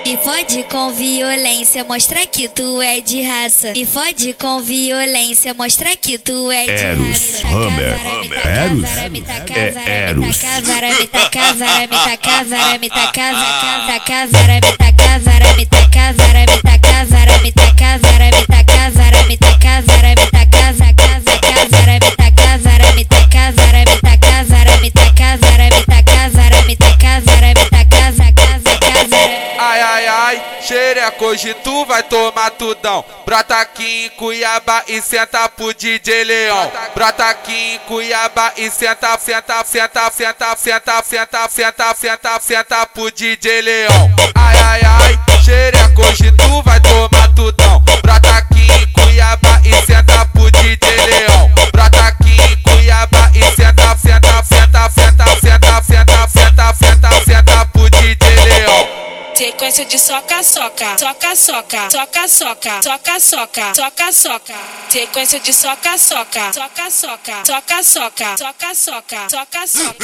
Me fode com violência, mostra que tu é de raça. Me fode com violência, mostra que tu é de Eros, raça. Hammer, Eros, é Eros. Me taca vara, me taca vara, me taca vara, me taca vara, me taca vara, me taca vara, me taca vara, me taca vara, me taca vara, me taca vara, me taca vara, me taca vara, me taca vara, me taca vara, me taca vara, me taca vara, me taca vara, me taca vara. Ai, ai, ai, xereca, hoje tu vai tomar tudão. Brota aqui em Cuiabá e senta pro DJ Leão. Brota aqui em Cuiabá e senta, senta, senta, senta, senta, senta, senta, senta, senta pro DJ Leão. Ai, ai, ai, xereca, hoje tu vai tomar tudão. Brota aqui em Cuiabá e senta pro DJ Leão. Brota aqui em Cuiabá e senta, senta, senta, senta, senta, senta, senta, senta, senta pro DJ Leão. Sequência de soca, soca, soca, soca, soca, soca, soca, soca, soca, soca. Sequência de soca, soca, soca, soca, soca, soca, soca, soca, soca, soca.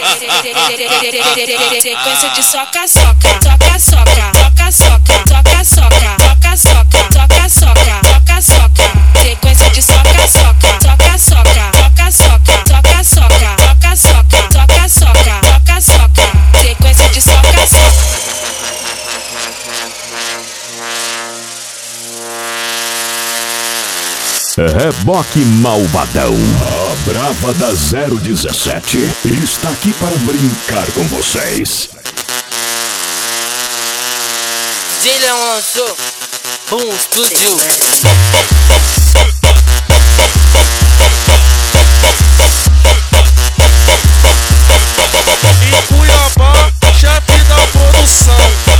Sequência de soca, soca, soca, soca, soca, soca, soca, soca, soca, soca, soca, soca, soca, soca. Sequência de soca, soca, soca, soca, soca, soca, soca, soca, soca, soca, soca, soca, soca, soca. Sequência de soca, soca. Reboque Malvadão, a brava da 017, está aqui para brincar com vocês. DJ Leão lançou Boom Studio. Em Cuiabá, chefe da produção.